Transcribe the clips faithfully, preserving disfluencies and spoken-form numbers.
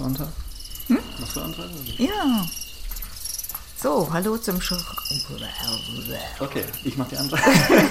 du Ansage? Hm? Machst du Ansage? Ja. So, hallo zum Sch... Okay, ich mach die Ansage.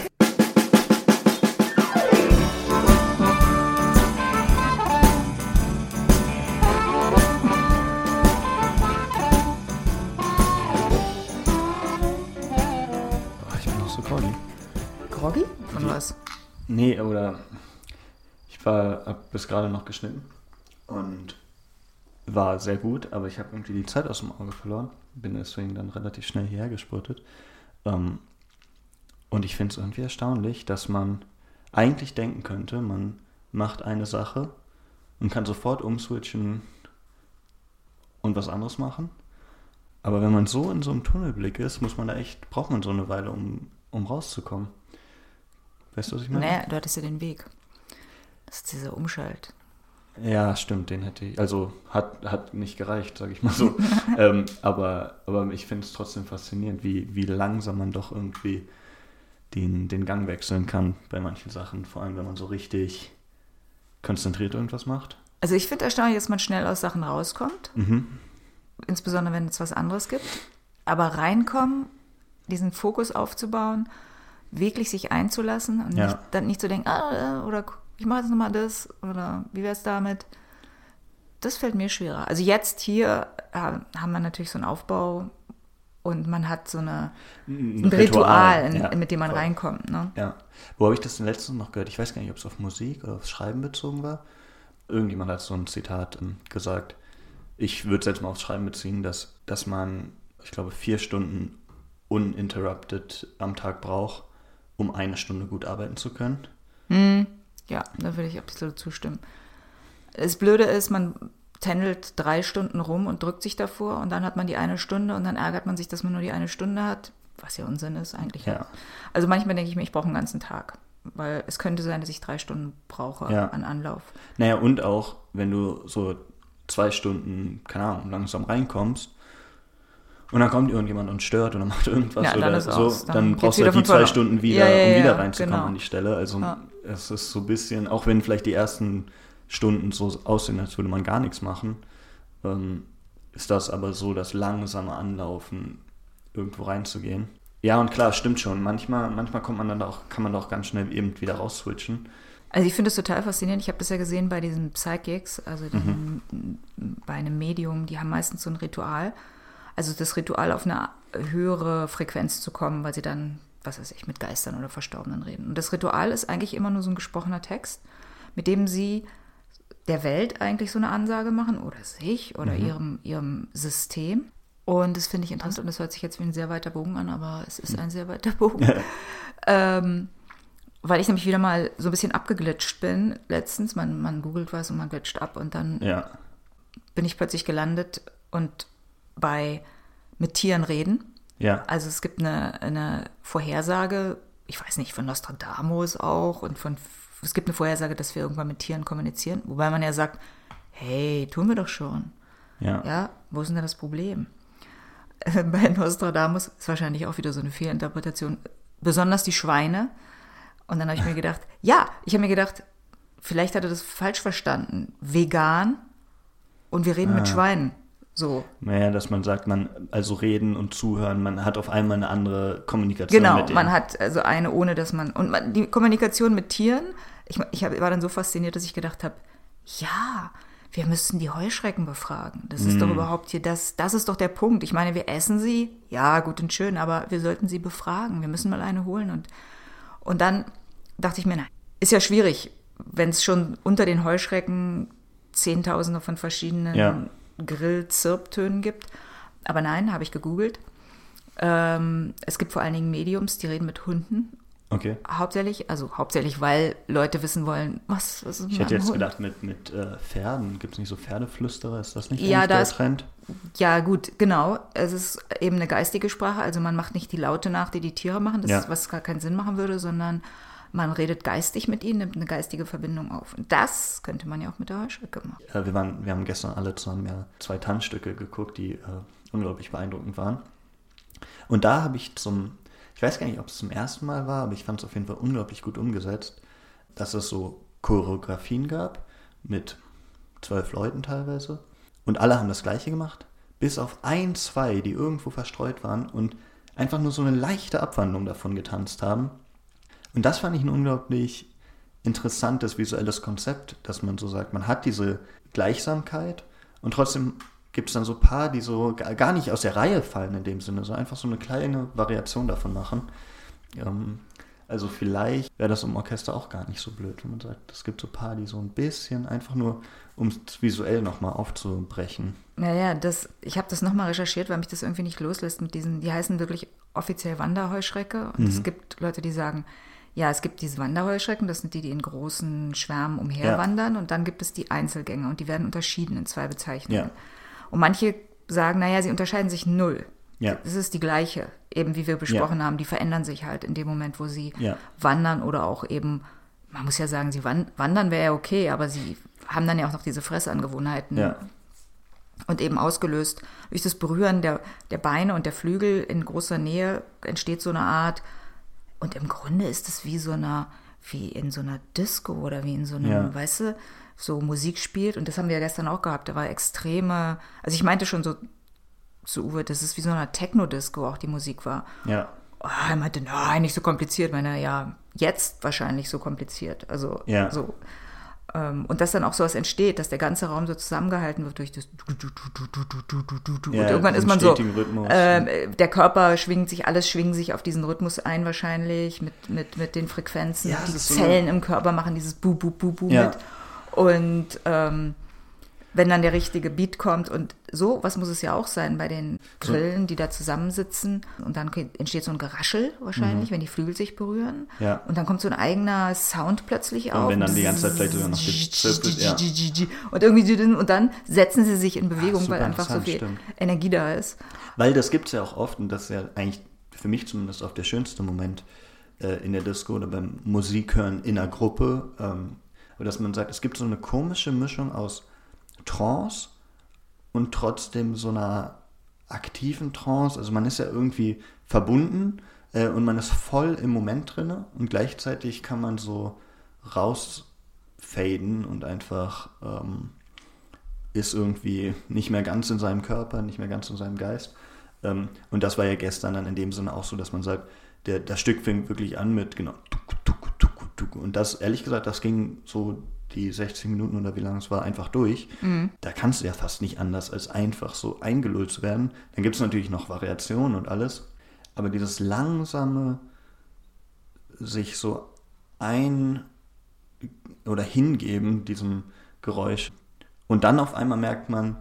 Ich bin noch so groggy. Groggy? Von was? Nee, oder... Ich war, hab bis gerade noch geschnitten und war sehr gut, aber ich habe irgendwie die Zeit aus dem Auge verloren. Bin deswegen dann relativ schnell hierher gespurtet. Ähm, und ich finde es irgendwie erstaunlich, dass man eigentlich denken könnte, man macht eine Sache und kann sofort umswitchen und was anderes machen. Aber wenn man so in so einem Tunnelblick ist, muss man da echt, braucht man so eine Weile, um, um rauszukommen. Weißt du, was ich meine? Naja, du hattest ja den Weg. Das ist dieser Umschalt. Ja, stimmt, den hätte ich, also hat, hat nicht gereicht, sage ich mal so. ähm, aber, aber ich finde es trotzdem faszinierend, wie, wie langsam man doch irgendwie den, den Gang wechseln kann bei manchen Sachen, vor allem wenn man so richtig konzentriert irgendwas macht. Also ich finde erstaunlich, dass man schnell aus Sachen rauskommt, Mhm. insbesondere wenn es was anderes gibt. Aber reinkommen, diesen Fokus aufzubauen, wirklich sich einzulassen und Ja. nicht, dann nicht zu denken, ah, oder ich mache jetzt nochmal das oder wie wäre es damit? Das fällt mir schwerer. Also jetzt hier äh, haben wir natürlich so einen Aufbau und man hat so eine, Ein ein Ritual, in, ja, mit dem man voll. reinkommt. Ne? Ja. Wo habe ich das denn letztens noch gehört? Ich weiß gar nicht, ob es auf Musik oder auf Schreiben bezogen war. Irgendjemand hat so ein Zitat ähm, gesagt. Ich würde es jetzt mal aufs Schreiben beziehen, dass, dass man, ich glaube, vier Stunden uninterrupted am Tag braucht, um eine Stunde gut arbeiten zu können. Hm. Ja, da würde ich absolut zustimmen. Das Blöde ist, man tändelt drei Stunden rum und drückt sich davor und dann hat man die eine Stunde und dann ärgert man sich, dass man nur die eine Stunde hat, was ja Unsinn ist eigentlich. Ja. Also manchmal denke ich mir, ich brauche einen ganzen Tag, weil es könnte sein, dass ich drei Stunden brauche Ja. an Anlauf. Naja, und auch, wenn du so zwei Stunden, keine Ahnung, langsam reinkommst und dann kommt irgendjemand und stört oder macht irgendwas Ja, dann oder ist so, aus. Dann dann geht's brauchst du wieder halt die von zwei vorne. Stunden wieder, Ja, ja, um wieder ja, reinzukommen genau. an die Stelle. Also Ja. es ist so ein bisschen, auch wenn vielleicht die ersten Stunden so aussehen, als würde man gar nichts machen, ähm, ist das aber so das langsame Anlaufen, irgendwo reinzugehen. Ja, und klar, stimmt schon. Manchmal, manchmal kommt man dann auch, kann man doch ganz schnell eben wieder rausswitchen. Also ich finde es total faszinierend. Ich habe das ja gesehen bei diesen Psychics, also den, mhm. bei einem Medium, die haben meistens so ein Ritual. Also das Ritual auf eine höhere Frequenz zu kommen, weil sie dann, was weiß ich, mit Geistern oder Verstorbenen reden. Und das Ritual ist eigentlich immer nur so ein gesprochener Text, mit dem sie der Welt eigentlich so eine Ansage machen oder sich oder mhm. ihrem, ihrem System. Und das finde ich interessant. Und das hört sich jetzt wie ein sehr weiter Bogen an, aber es ist ein sehr weiter Bogen. ähm, weil ich nämlich wieder mal so ein bisschen abgeglitscht bin letztens. Man, man googelt was und man glitscht ab und dann Ja. bin ich plötzlich gelandet und bei mit Tieren reden. Ja. Also es gibt eine, eine Vorhersage, ich weiß nicht, von Nostradamus auch und von, es gibt eine Vorhersage, dass wir irgendwann mit Tieren kommunizieren, wobei man ja sagt, hey, tun wir doch schon. Ja. Ja, wo ist denn da das Problem? Bei Nostradamus ist wahrscheinlich auch wieder so eine Fehlinterpretation, besonders die Schweine. Und dann habe ich mir gedacht, ja, ich habe mir gedacht, vielleicht hat er das falsch verstanden. Vegan und wir reden ah. mit Schweinen. So. Naja, dass man sagt, man, also reden und zuhören, man hat auf einmal eine andere Kommunikation genau, mit denen. Man hat also eine, ohne dass man, und man, die Kommunikation mit Tieren, ich, ich hab, war dann so fasziniert, dass ich gedacht habe, ja, wir müssten die Heuschrecken befragen. Das ist mm. doch überhaupt hier, das, das ist doch der Punkt. Ich meine, wir essen sie, ja, gut und schön, aber wir sollten sie befragen. Wir müssen mal eine holen. Und, und dann dachte ich mir, nein, ist ja schwierig, wenn es schon unter den Heuschrecken Zehntausende von verschiedenen ja. Grill-Zirptönen gibt. Aber nein, habe ich gegoogelt. Ähm, es gibt vor allen Dingen Mediums, die reden mit Hunden. Okay. Hauptsächlich, also hauptsächlich, weil Leute wissen wollen, was, was ist mit Ich hätte jetzt Hund? gedacht, mit, mit äh, Pferden, gibt es nicht so Pferdeflüsterer? Ist das nicht ja, der das, Trend? Ja, gut, genau. Es ist eben eine geistige Sprache, also man macht nicht die Laute nach, die die Tiere machen, das ja. ist, was gar keinen Sinn machen würde, sondern man redet geistig mit ihnen, nimmt eine geistige Verbindung auf. Und das könnte man ja auch mit der Heuschrecke machen. Ja, wir, waren, wir haben gestern alle zusammen ja zwei Tanzstücke geguckt, die äh, unglaublich beeindruckend waren. Und da habe ich zum, ich weiß gar nicht, ob es zum ersten Mal war, aber ich fand es auf jeden Fall unglaublich gut umgesetzt, dass es so Choreografien gab mit zwölf Leuten teilweise. Und alle haben das Gleiche gemacht, bis auf ein, zwei, die irgendwo verstreut waren und einfach nur so eine leichte Abwandlung davon getanzt haben. Und das fand ich ein unglaublich interessantes visuelles Konzept, dass man so sagt, man hat diese Gleichsamkeit und trotzdem gibt es dann so ein paar, die so gar nicht aus der Reihe fallen in dem Sinne, so einfach so eine kleine Variation davon machen. Ähm, also vielleicht wäre das im Orchester auch gar nicht so blöd, wenn man sagt, es gibt so ein paar, die so ein bisschen einfach nur, um es visuell nochmal aufzubrechen. Naja, das, ich habe das nochmal recherchiert, weil mich das irgendwie nicht loslässt mit diesen, die heißen wirklich offiziell Wanderheuschrecke. Und mhm. es gibt Leute, die sagen, ja, es gibt diese Wanderheuschrecken, das sind die, die in großen Schwärmen umherwandern. Ja. Und dann gibt es die Einzelgänger und die werden unterschieden in zwei Bezeichnungen. Ja. Und manche sagen, naja, sie unterscheiden sich null. Ja. Das ist die gleiche, eben wie wir besprochen ja. haben. Die verändern sich halt in dem Moment, wo sie ja. wandern oder auch eben, man muss ja sagen, sie wandern wäre ja okay, aber sie haben dann ja auch noch diese Fressangewohnheiten. Ja. Und eben ausgelöst durch das Berühren der, der Beine und der Flügel in großer Nähe entsteht so eine Art, und im Grunde ist es wie so eine, wie in so einer Disco oder wie in so einem, ja. weißt du, so Musik spielt. Und das haben wir ja gestern auch gehabt. Da war extreme, also ich meinte schon so zu Uwe, das ist wie so eine Techno-Disco auch die Musik war. Ja. Oh, er meinte, nein, nicht so kompliziert. Ich meine, ja, jetzt wahrscheinlich so kompliziert. Also ja. so. Und dass dann auch sowas entsteht, dass der ganze Raum so zusammengehalten wird durch das und ja, irgendwann ist man so, äh, der Körper schwingt sich, alles schwingt sich auf diesen Rhythmus ein wahrscheinlich, mit, mit, mit den Frequenzen, ja, die Zellen so im Körper machen dieses Bu-Bu-Bu-Bu ja. mit und ähm, wenn dann der richtige Beat kommt und so, was muss es ja auch sein bei den Grillen, die da zusammensitzen und dann entsteht so ein Geraschel wahrscheinlich, mhm. wenn die Flügel sich berühren ja. und dann kommt so ein eigener Sound plötzlich auf. Und wenn dann die ganze Zeit vielleicht sogar noch gezirpelt, ja. Und irgendwie, und dann setzen sie sich in Bewegung, ja, weil einfach so viel stimmt. Energie da ist. Weil das gibt es ja auch oft und das ist ja eigentlich für mich zumindest auch der schönste Moment äh, in der Disco oder beim Musikhören in einer Gruppe, ähm, dass man sagt, es gibt so eine komische Mischung aus Trance und trotzdem so einer aktiven Trance, also man ist ja irgendwie verbunden äh, und man ist voll im Moment drin und gleichzeitig kann man so rausfaden und einfach ähm, ist irgendwie nicht mehr ganz in seinem Körper, nicht mehr ganz in seinem Geist ähm, und das war ja gestern dann in dem Sinne auch so, dass man sagt, der, das Stück fängt wirklich an mit genau und das, ehrlich gesagt, das ging so die sechzig Minuten oder wie lange es war, einfach durch. Mhm. Da kannst du ja fast nicht anders, als einfach so eingelullt zu werden. Dann gibt es natürlich noch Variationen und alles, aber dieses langsame sich so ein- oder hingeben, diesem Geräusch. Und dann auf einmal merkt man,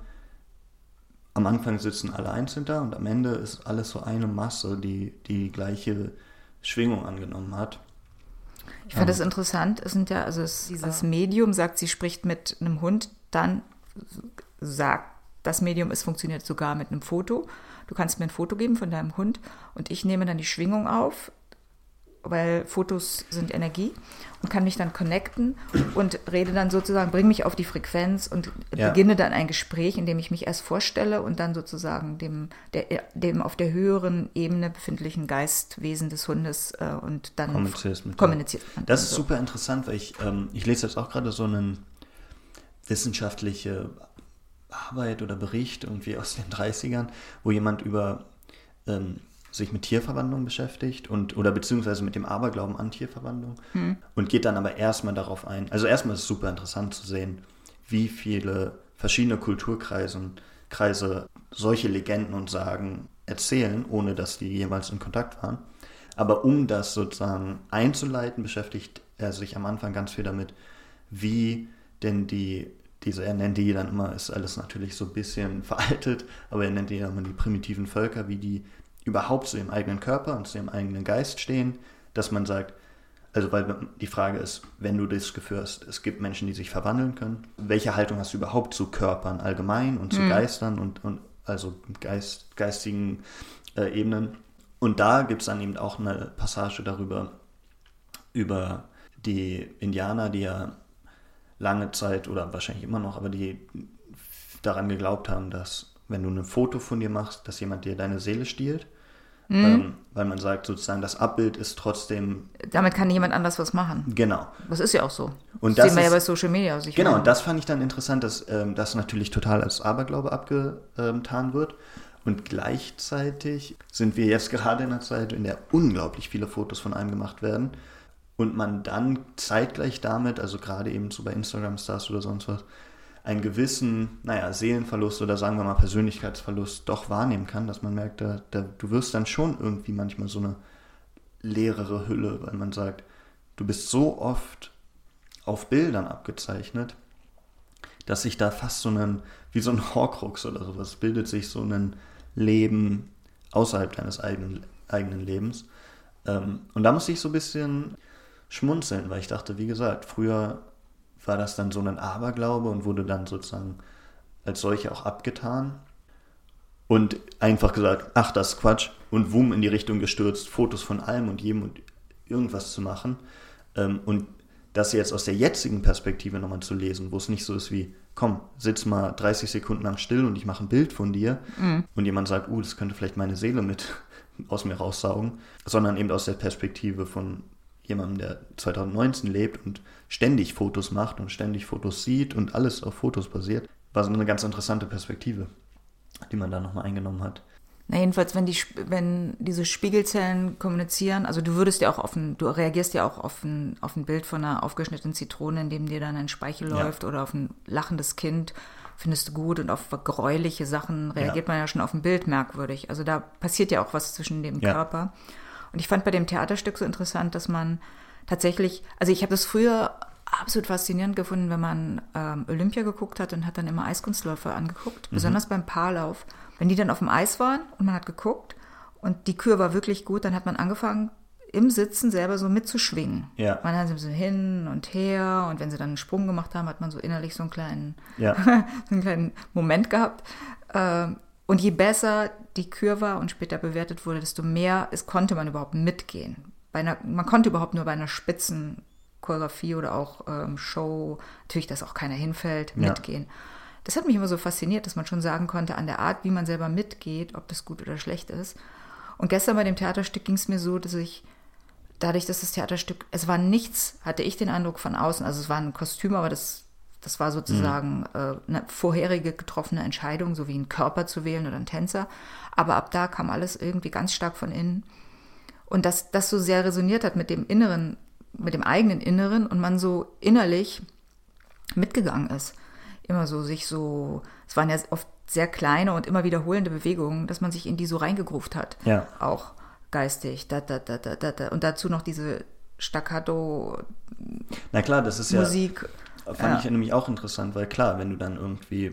am Anfang sitzen alle einzeln da und am Ende ist alles so eine Masse, die die gleiche Schwingung angenommen hat. Ich fand das interessant, es sind ja, also es, dieses Medium sagt, sie spricht mit einem Hund, dann sagt das Medium, es funktioniert sogar mit einem Foto. Du kannst mir ein Foto geben von deinem Hund und ich nehme dann die Schwingung auf, weil Fotos sind Energie und kann mich dann connecten und rede dann sozusagen, bringe mich auf die Frequenz und ja. beginne dann ein Gespräch, in dem ich mich erst vorstelle und dann sozusagen dem, der, dem auf der höheren Ebene befindlichen Geistwesen des Hundes äh, und dann kommuniziert mit kommuniziert man. Das ist so. Super interessant, weil ich, ähm, ich lese jetzt auch gerade so eine wissenschaftliche Arbeit oder Bericht irgendwie aus den dreißigern, wo jemand über ähm, sich mit Tierverwandlung beschäftigt und oder beziehungsweise mit dem Aberglauben an Tierverwandlung hm. und geht dann aber erstmal darauf ein. Also erstmal ist es super interessant zu sehen, wie viele verschiedene Kulturkreise Kreise solche Legenden und Sagen erzählen, ohne dass die jemals in Kontakt waren. Aber um das sozusagen einzuleiten, beschäftigt er sich am Anfang ganz viel damit, wie denn die, diese, er nennt die dann immer, ist alles natürlich so ein bisschen veraltet, aber er nennt die dann immer die primitiven Völker, wie die überhaupt zu ihrem eigenen Körper und zu ihrem eigenen Geist stehen, dass man sagt, also weil die Frage ist, wenn du das Gefühl hast, es gibt Menschen, die sich verwandeln können, welche Haltung hast du überhaupt zu Körpern allgemein und zu mhm. Geistern und, und also Geist, geistigen äh, Ebenen? Und da gibt es dann eben auch eine Passage darüber, über die Indianer, die ja lange Zeit oder wahrscheinlich immer noch, aber die daran geglaubt haben, dass wenn du ein Foto von dir machst, dass jemand dir deine Seele stiehlt. Mhm. Ähm, weil man sagt sozusagen, das Abbild ist trotzdem... Damit kann jemand anders was machen. Genau. Das ist ja auch so. Und das das sehen wir ist, ja bei Social Media. Also ich genau, meine, und das fand ich dann interessant, dass ähm, das natürlich total als Aberglaube abgetan wird. Und gleichzeitig sind wir jetzt gerade in einer Zeit, in der unglaublich viele Fotos von einem gemacht werden. Und man dann zeitgleich damit, also gerade eben so bei Instagram-Stars oder sonst was, einen gewissen, naja, Seelenverlust oder sagen wir mal Persönlichkeitsverlust doch wahrnehmen kann, dass man merkt, da, da, du wirst dann schon irgendwie manchmal so eine leerere Hülle, weil man sagt, du bist so oft auf Bildern abgezeichnet, dass sich da fast so ein, wie so ein Horcrux oder sowas, bildet sich so ein Leben außerhalb deines eigenen, eigenen Lebens. Ähm, und da musste ich so ein bisschen schmunzeln, weil ich dachte, wie gesagt, früher war das dann so ein Aberglaube und wurde dann sozusagen als solche auch abgetan und einfach gesagt, ach, das ist Quatsch und wumm in die Richtung gestürzt, Fotos von allem und jedem und irgendwas zu machen. Und das jetzt aus der jetzigen Perspektive nochmal zu lesen, wo es nicht so ist wie, komm, sitz mal dreißig Sekunden lang still und ich mache ein Bild von dir mhm. und jemand sagt, uh, das könnte vielleicht meine Seele mit aus mir raussaugen, sondern eben aus der Perspektive von jemandem, der zwanzig neunzehn lebt und ständig Fotos macht und ständig Fotos sieht und alles auf Fotos basiert, war so eine ganz interessante Perspektive, die man da nochmal eingenommen hat. Na jedenfalls, wenn die wenn diese Spiegelzellen kommunizieren, also du würdest ja auch auf ein, du reagierst ja auch auf ein, auf ein Bild von einer aufgeschnittenen Zitrone, in dem dir dann ein Speichel ja. läuft oder auf ein lachendes Kind, findest du gut und auf gräuliche Sachen reagiert ja. man ja schon auf ein Bild merkwürdig. Also da passiert ja auch was zwischen dem ja. Körper. Und ich fand bei dem Theaterstück so interessant, dass man tatsächlich, also ich habe das früher absolut faszinierend gefunden, wenn man ähm, Olympia geguckt hat und hat dann immer Eiskunstläufer angeguckt, mhm. besonders beim Paarlauf. Wenn die dann auf dem Eis waren und man hat geguckt und die Kür war wirklich gut, dann hat man angefangen, im Sitzen selber so mitzuschwingen. Ja. Man hat so hin und her und wenn sie dann einen Sprung gemacht haben, hat man so innerlich so einen kleinen, ja. so einen kleinen Moment gehabt. Ähm, Und je besser die Kür war und später bewertet wurde, desto mehr es konnte man überhaupt mitgehen. Bei einer, man konnte überhaupt nur bei einer Spitzenchoreografie oder auch ähm, Show, natürlich, dass auch keiner hinfällt, ja. mitgehen. Das hat mich immer so fasziniert, dass man schon sagen konnte, an der Art, wie man selber mitgeht, ob das gut oder schlecht ist. Und gestern bei dem Theaterstück ging es mir so, dass ich, dadurch, dass das Theaterstück, es war nichts, hatte ich den Eindruck von außen, also es war ein Kostüm, aber das Das war sozusagen mhm. äh, eine vorherige getroffene Entscheidung, so wie einen Körper zu wählen oder einen Tänzer. Aber ab da kam alles irgendwie ganz stark von innen. Und dass das so sehr resoniert hat mit dem Inneren, mit dem eigenen Inneren und man so innerlich mitgegangen ist. Immer so sich so, es waren ja oft sehr kleine und immer wiederholende Bewegungen, dass man sich in die so reingegruft hat. Ja. Auch geistig. Da, da, da, da, da, da. Und dazu noch diese Staccato Na klar, das ist Musik. Ja Fand ja. ich nämlich auch interessant, weil klar, wenn du dann irgendwie,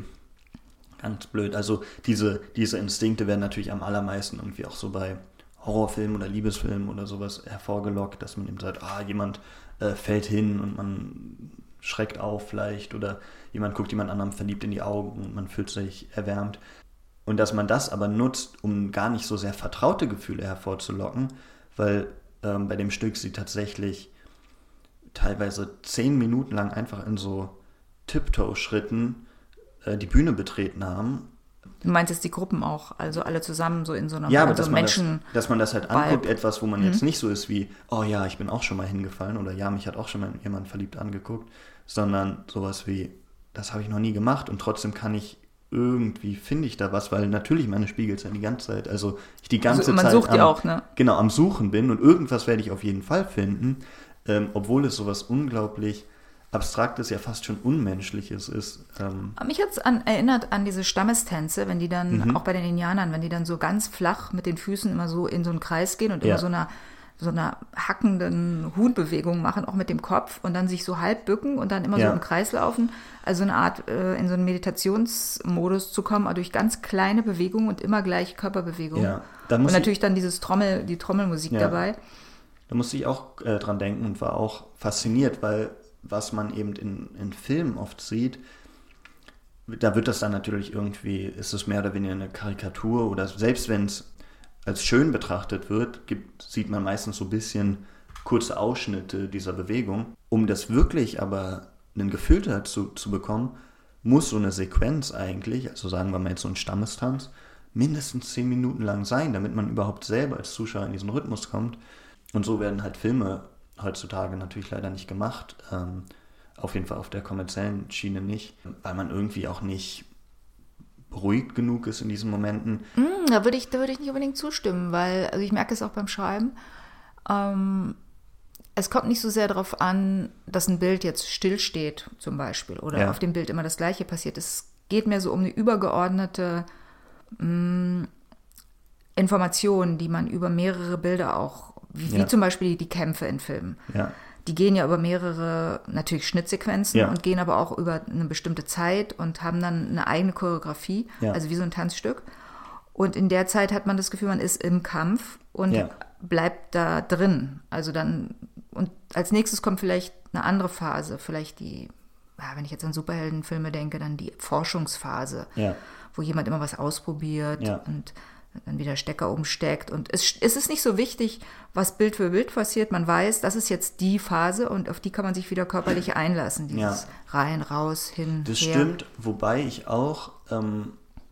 ganz blöd, also diese, diese Instinkte werden natürlich am allermeisten irgendwie auch so bei Horrorfilmen oder Liebesfilmen oder sowas hervorgelockt, dass man eben sagt, ah, jemand äh, fällt hin und man schreckt auf vielleicht oder jemand guckt jemand anderem verliebt in die Augen und man fühlt sich erwärmt. Und dass man das aber nutzt, um gar nicht so sehr vertraute Gefühle hervorzulocken, weil ähm, bei dem Stück sie tatsächlich teilweise zehn Minuten lang einfach in so Tiptoe-Schritten äh, die Bühne betreten haben. Du meintest die Gruppen auch, also alle zusammen so in so einer ja, aber also dass, man Menschen das, dass man das halt anguckt, etwas, wo man mhm. jetzt nicht so ist wie, oh ja, ich bin auch schon mal hingefallen oder ja, mich hat auch schon mal jemand verliebt angeguckt, sondern sowas wie, das habe ich noch nie gemacht und trotzdem kann ich irgendwie, finde ich da was, weil natürlich meine Spiegelzellen die ganze Zeit, also ich die ganze also, man Zeit sucht am, die auch, ne? genau, am Suchen bin und irgendwas werde ich auf jeden Fall finden. Ähm, obwohl es sowas unglaublich Abstraktes, ja fast schon Unmenschliches ist. Ähm. Mich hat es an, erinnert an diese Stammestänze, wenn die dann, mhm. auch bei den Indianern, wenn die dann so ganz flach mit den Füßen immer so in so einen Kreis gehen und ja. immer so einer, so einer hackenden Huhnbewegung machen, auch mit dem Kopf und dann sich so halb bücken und dann immer ja. so im Kreis laufen. Also eine Art, äh, in so einen Meditationsmodus zu kommen, aber durch ganz kleine Bewegungen und immer gleich Körperbewegungen. Ja. Da muss und natürlich ich, dann dieses Trommel, die Trommelmusik ja. dabei. Da musste ich auch äh, dran denken und war auch fasziniert, weil was man eben in, in Filmen oft sieht, da wird das dann natürlich irgendwie, ist es mehr oder weniger eine Karikatur oder selbst wenn es als schön betrachtet wird, gibt, sieht man meistens so ein bisschen kurze Ausschnitte dieser Bewegung. Um das wirklich aber ein Gefühl dazu zu bekommen, muss so eine Sequenz eigentlich, also sagen wir mal jetzt so ein Stammestanz, mindestens zehn Minuten lang sein, damit man überhaupt selber als Zuschauer in diesen Rhythmus kommt. Und so werden halt Filme heutzutage natürlich leider nicht gemacht. Ähm, auf jeden Fall auf der kommerziellen Schiene nicht, weil man irgendwie auch nicht beruhigt genug ist in diesen Momenten. Mm, da würde ich, da würde ich nicht unbedingt zustimmen, weil, also ich merke es auch beim Schreiben, ähm, es kommt nicht so sehr darauf an, dass ein Bild jetzt stillsteht zum Beispiel oder Ja. auf dem Bild immer das Gleiche passiert. Es geht mehr so um eine übergeordnete mh, Information, die man über mehrere Bilder auch, wie, Ja. wie zum Beispiel die Kämpfe in Filmen. Ja. Die gehen ja über mehrere, natürlich Schnittsequenzen Ja. und gehen aber auch über eine bestimmte Zeit und haben dann eine eigene Choreografie, Ja. also wie so ein Tanzstück. Und in der Zeit hat man das Gefühl, man ist im Kampf und Ja. bleibt da drin. Also dann, und als nächstes kommt vielleicht eine andere Phase, vielleicht die, ja, wenn ich jetzt an Superheldenfilme denke, dann die Forschungsphase, Ja. wo jemand immer was ausprobiert Ja. und dann wieder Stecker umsteckt. Und es, es ist nicht so wichtig, was Bild für Bild passiert. Man weiß, das ist jetzt die Phase und auf die kann man sich wieder körperlich einlassen. Dieses Ja. rein, raus, hin, Das her. stimmt, wobei ich auch ähm,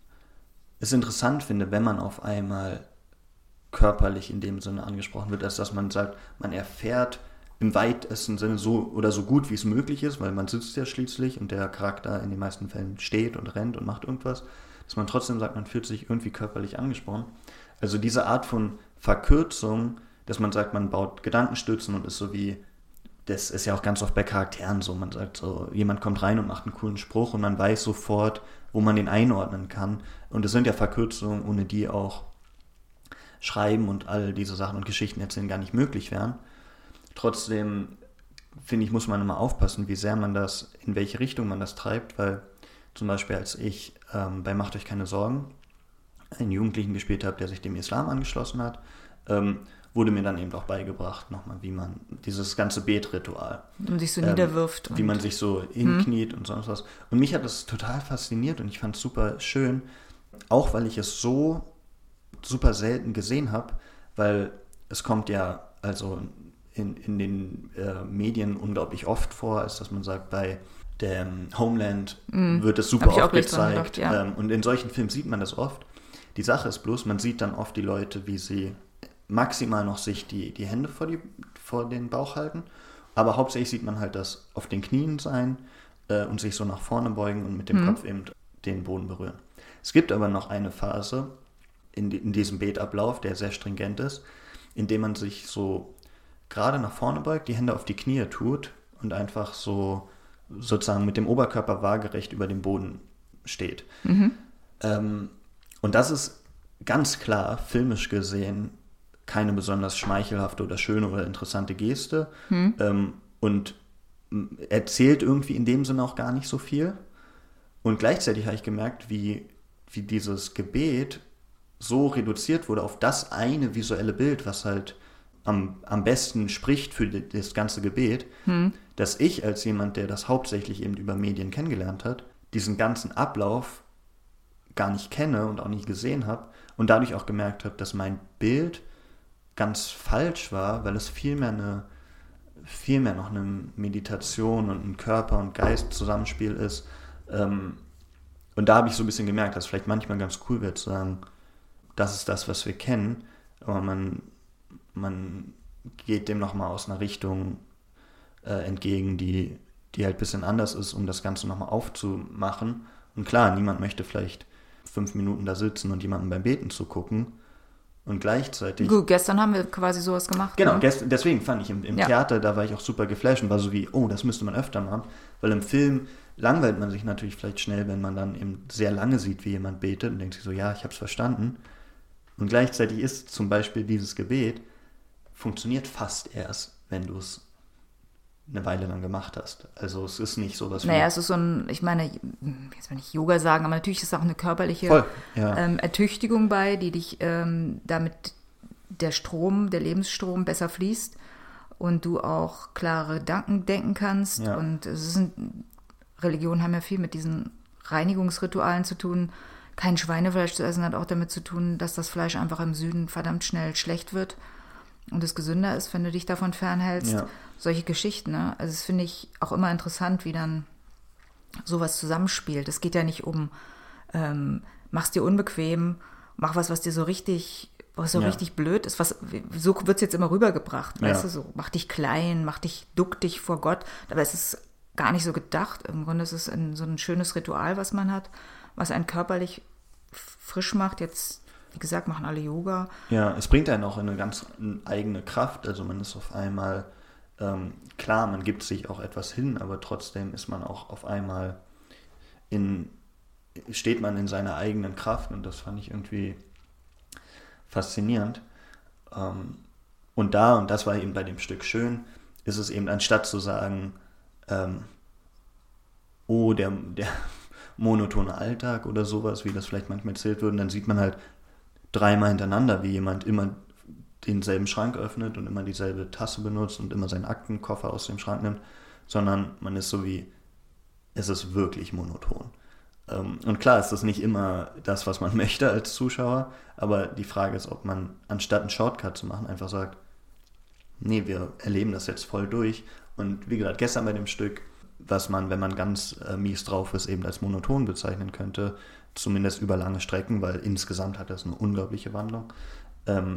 es interessant finde, wenn man auf einmal körperlich in dem Sinne angesprochen wird, als dass man sagt, man erfährt im weitesten Sinne so oder so gut wie es möglich ist, weil man sitzt ja schließlich und der Charakter in den meisten Fällen steht und rennt und macht irgendwas, dass man trotzdem sagt, man fühlt sich irgendwie körperlich angesprochen. Also diese Art von Verkürzung, dass man sagt, man baut Gedankenstützen und ist so wie, das ist ja auch ganz oft bei Charakteren so, man sagt so, jemand kommt rein und macht einen coolen Spruch und man weiß sofort, wo man den einordnen kann. Und es sind ja Verkürzungen, ohne die auch Schreiben und all diese Sachen und Geschichten erzählen gar nicht möglich wären. Trotzdem, finde ich, muss man immer aufpassen, wie sehr man das, in welche Richtung man das treibt, weil zum Beispiel als ich ähm, bei Macht euch keine Sorgen einen Jugendlichen gespielt habe, der sich dem Islam angeschlossen hat, ähm, wurde mir dann eben auch beigebracht, nochmal, wie man dieses ganze Betritual, Und sich so ähm, niederwirft. wie und- man sich so hinkniet und sonst was. Und mich hat das total fasziniert und ich fand es super schön, auch weil ich es so super selten gesehen habe, weil es kommt ja also in, in den äh, Medien unglaublich oft vor, als dass man sagt, bei dem Homeland wird es super Hab ich auch oft gleich dran gezeigt. gedacht, ja. ähm, und in solchen Filmen sieht man das oft. Die Sache ist bloß, man sieht dann oft die Leute, wie sie maximal noch sich die, die Hände vor, die, vor den Bauch halten, aber hauptsächlich sieht man halt das auf den Knien sein äh, und sich so nach vorne beugen und mit dem Mhm. Kopf eben den Boden berühren. Es gibt aber noch eine Phase in, die, in diesem Betablauf, der sehr stringent ist, in dem man sich so gerade nach vorne beugt, die Hände auf die Knie tut und einfach so sozusagen mit dem Oberkörper waagerecht über dem Boden steht. Ähm, und das ist ganz klar, filmisch gesehen, keine besonders schmeichelhafte oder schöne oder interessante Geste ähm, und m, erzählt irgendwie in dem Sinne auch gar nicht so viel. Und gleichzeitig habe ich gemerkt, wie, wie dieses Gebet so reduziert wurde auf das eine visuelle Bild, was halt am, am besten spricht für die, das ganze Gebet, dass ich als jemand, der das hauptsächlich eben über Medien kennengelernt hat, diesen ganzen Ablauf gar nicht kenne und auch nicht gesehen habe und dadurch auch gemerkt habe, dass mein Bild ganz falsch war, weil es vielmehr eine vielmehr noch eine Meditation und ein Körper- und Geist-Zusammenspiel ist. Ähm, und da habe ich so ein bisschen gemerkt, dass es vielleicht manchmal ganz cool wäre zu sagen, das ist das, was wir kennen, aber man, man geht dem nochmal aus einer Richtung äh, entgegen, die, die halt ein bisschen anders ist, um das Ganze nochmal aufzumachen. Und klar, niemand möchte vielleicht fünf Minuten da sitzen und jemandem beim Beten zugucken. Und gleichzeitig... Gut, gestern haben wir quasi sowas gemacht. Genau, ne? gest, deswegen fand ich im, im Ja. Theater, da war ich auch super geflasht und war so wie, oh, das müsste man öfter machen. Weil im Film langweilt man sich natürlich vielleicht schnell, wenn man dann eben sehr lange sieht, wie jemand betet und denkt sich so, ja, ich habe es verstanden. Und gleichzeitig ist zum Beispiel dieses Gebet, funktioniert fast erst, wenn du es eine Weile lang gemacht hast. Also es ist nicht sowas wie... Naja, es ist so ein, ich meine, jetzt will ich Yoga sagen, aber natürlich ist auch eine körperliche Voll, ja. ähm, Ertüchtigung bei, die dich ähm, damit der Strom, der Lebensstrom besser fließt und du auch klare Gedanken denken kannst. Ja. Und es sind, Religionen haben ja viel mit diesen Reinigungsritualen zu tun. Kein Schweinefleisch zu essen hat auch damit zu tun, dass das Fleisch einfach im Süden verdammt schnell schlecht wird und es gesünder ist, wenn du dich davon fernhältst. Ja. Solche Geschichten, ne? Also das finde ich auch immer interessant, wie dann sowas zusammenspielt. Es geht ja nicht um, ähm, mach's dir unbequem mach was, was dir so richtig, was so Ja. richtig blöd ist. Was, so wird es jetzt immer rübergebracht, Ja. weißt du, so, mach dich klein, mach dich, duck dich vor Gott. Dabei ist es gar nicht so gedacht. Im Grunde ist es ein, so ein schönes Ritual, was man hat, was einen körperlich frisch macht. Jetzt, wie gesagt, machen alle Yoga. Ja, es bringt einen auch in eine ganz eigene Kraft. Also man ist auf einmal, ähm, klar, man gibt sich auch etwas hin, aber trotzdem ist man auch auf einmal in, steht man in seiner eigenen Kraft und das fand ich irgendwie faszinierend. Ähm, und da, und das war eben bei dem Stück schön, ist es eben, anstatt zu sagen, ähm, oh, der, der monotone Alltag oder sowas, wie das vielleicht manchmal erzählt wird, dann sieht man halt dreimal hintereinander, wie jemand immer denselben Schrank öffnet und immer dieselbe Tasse benutzt und immer seinen Aktenkoffer aus dem Schrank nimmt, sondern man ist so wie, es ist wirklich monoton. Ähm, und klar ist das nicht immer das, was man möchte als Zuschauer, aber die Frage ist, ob man, anstatt einen Shortcut zu machen, einfach sagt, nee, wir erleben das jetzt voll durch. Und wie gesagt, gestern bei dem Stück, was man, wenn man ganz äh, mies drauf ist, eben als monoton bezeichnen könnte, zumindest über lange Strecken, weil insgesamt hat das eine unglaubliche Wandlung, ähm,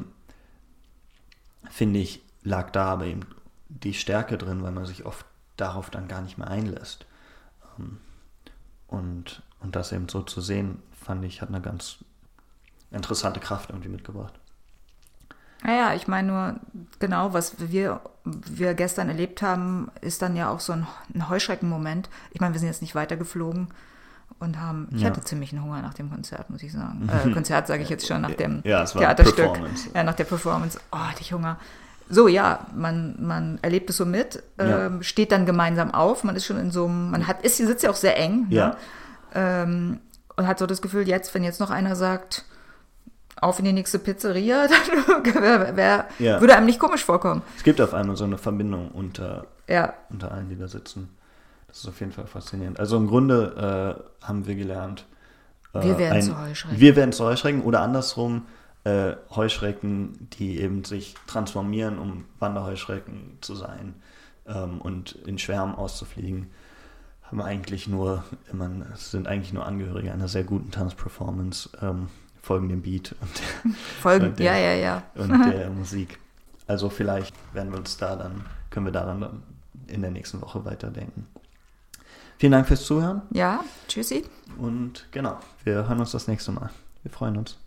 finde ich, lag da aber eben die Stärke drin, weil man sich oft darauf dann gar nicht mehr einlässt. Ähm, und, und das eben so zu sehen, fand ich, hat eine ganz interessante Kraft irgendwie mitgebracht. Naja, ich meine nur, genau, was wir, wir gestern erlebt haben, ist dann ja auch so ein, ein Heuschreckenmoment. Ich meine, wir sind jetzt nicht weitergeflogen und haben, ich Ja. hatte ziemlich einen Hunger nach dem Konzert, muss ich sagen. Äh, Konzert sage ich jetzt schon, nach dem Ja, es war Theaterstück. Performance. Ja, nach der Performance. Oh, hatte ich Hunger. So, ja, man, man erlebt es so mit, Ja. ähm, steht dann gemeinsam auf, man ist schon in so einem, man hat, ist, sitzt ja auch sehr eng, Ja. ne? ähm, und hat so das Gefühl, jetzt, wenn jetzt noch einer sagt, auf in die nächste Pizzeria, dann wär, wär, Ja. würde einem nicht komisch vorkommen. Es gibt auf einmal so eine Verbindung unter, Ja, unter allen, die da sitzen. Das ist auf jeden Fall faszinierend. Also im Grunde äh, haben wir gelernt, äh, Wir werden ein, zu Heuschrecken. Wir werden zu Heuschrecken oder andersrum, äh, Heuschrecken, die eben sich transformieren, um Wanderheuschrecken zu sein ähm, und in Schwärmen auszufliegen, haben eigentlich nur, man, sind eigentlich nur Angehörige einer sehr guten Tanzperformance, ähm, folgen dem Beat und, Folgen, und der, ja, ja, ja. und der Musik. Also vielleicht werden wir uns da dann, können wir daran dann in der nächsten Woche weiterdenken. Vielen Dank fürs Zuhören Ja, tschüssi. und genau, wir hören uns das nächste Mal. Wir freuen uns.